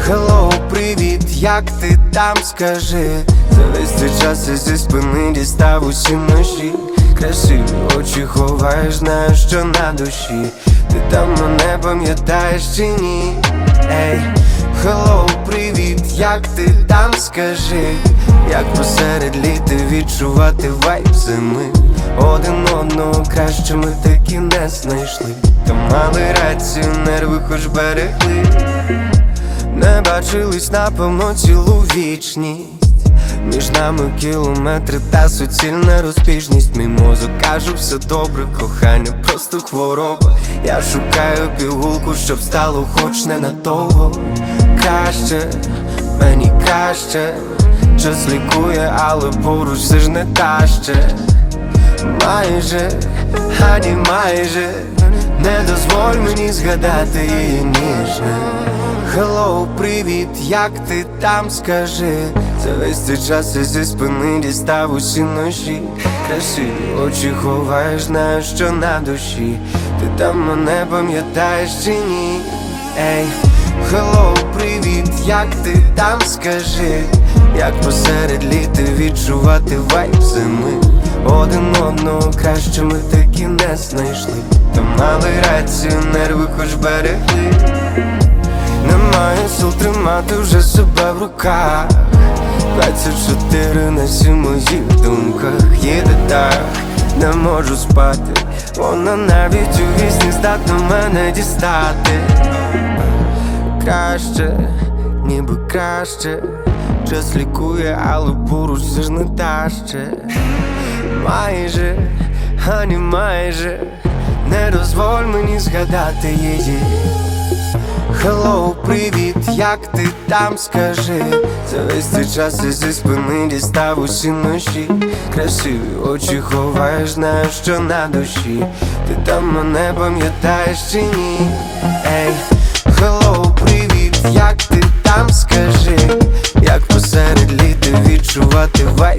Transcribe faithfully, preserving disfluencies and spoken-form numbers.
Hello, привіт, як ти там, скажи? За весь цей час я зі спини дістав усі ножі. Красиві очі ховаєш, знаєш, що на душі. Ти там мене пам'ятаєш чи ні? Ей, hello, привіт, як ти там, скажи? Як посеред літа відчувати вайб зими? Один одного краще ми таки не знайшли. Та мали рацію, нерви хоч берегли. Не бачились, напевно, цілу вічність. Між нами кілометри та суцільна розбіжність. Мій мозок каже, все добре, кохання просто хвороба. Я шукаю пігулку, щоб стало хоч ненадовго. Краще, мені краще. Час лікує, але поруч все ж не та ще. Майже, ані майже. Не дозволь мені згадати її ніжне. Hello, привіт, як ти там, скажи? За весь цей час я зі спини дістав усі ножі. Красиві очі ховаєш, знаєш, що на душі. Ти там мене пам'ятаєш чи ні? Ей, hello, привіт, як ти там, скажи? Як посеред літа відчувати вайб зими? Один одного краще ми таки не знайшли. Та мали рацію, нерви хоч берегли. Немає сил тримати вже себе в руках. Двадцять чотири на сім в моїх думках. Їде так, не можу спати. Вона навіть у вісні здатна мене дістати. Краще, ніби краще. Час лікує, але поруч все ж не та ще. Майже, ані майже. Не дозволь мені згадати її. Hello, привіт, як ти там, скажи? За весь цей час я зі спини дістав усі ножі. Красиві очі ховаєш, знаєш, що на душі. Ти там мене пам'ятаєш чи ні? Ей, hello, привіт, як ти там, скажи? Як посеред літа відчувати вайб